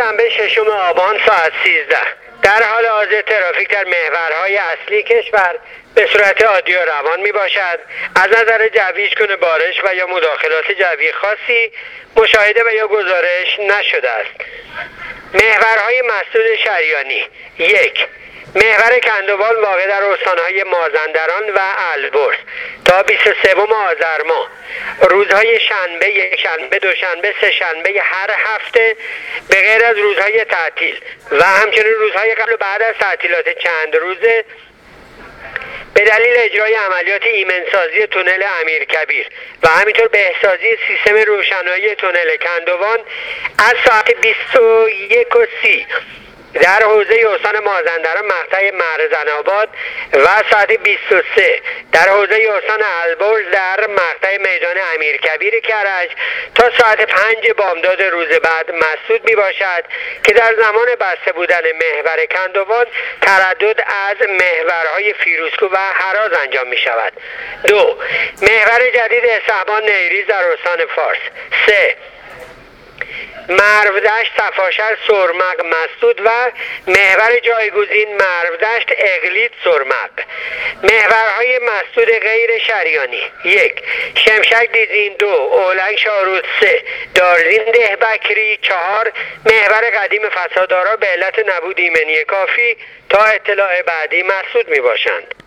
شنبه 6 آبان ساعت 13 در حال حاضر ترافیک در محورهای اصلی کشور به صورت عادی و روان می باشد. از نظر جوی هیچگونه بارش و یا مداخلات جوی خاصی مشاهده و یا گزارش نشده است. محورهای مسدود شریانی: 1. محور کندوان واقع در استانهای مازندران و البرز تا 23 آذر ماه روزهای شنبه، یکشنبه، دوشنبه، سه‌شنبه هر هفته به غیر از روزهای تعطیل و همچنین روزهای قبل و بعد از تعطیلات چند روزه به دلیل اجرای عملیات ایمنسازی تونل امیرکبیر و همینطور بهسازی سیستم روشنایی تونل کندوان از ساعت 21:30 در حوزه استان مازندران مقطع مرزن‌آباد و ساعت 23 در حوزه استان البرز در مقطع میدان امیرکبیر کرج تا ساعت 5 بامداد روز بعد مسدود می باشد که در زمان بسته بودن محور کندوان تردد از محورهای فیروزکوه و هراز انجام می شود. 2. محور جدید استحبان نیریز در استان فارس. 3. مرودشت صفاشر سرمق مسدود و محور جایگزین مرودشت اقلیت سرمق. محورهای مسدود غیر شریانی: 1. شمشک دیزین. 2. اولنگ شاروت. 3. دارزین دهبکری. 4. محور قدیم فسادارا به علت نبود ایمنی کافی تا اطلاع بعدی مسدود می باشند.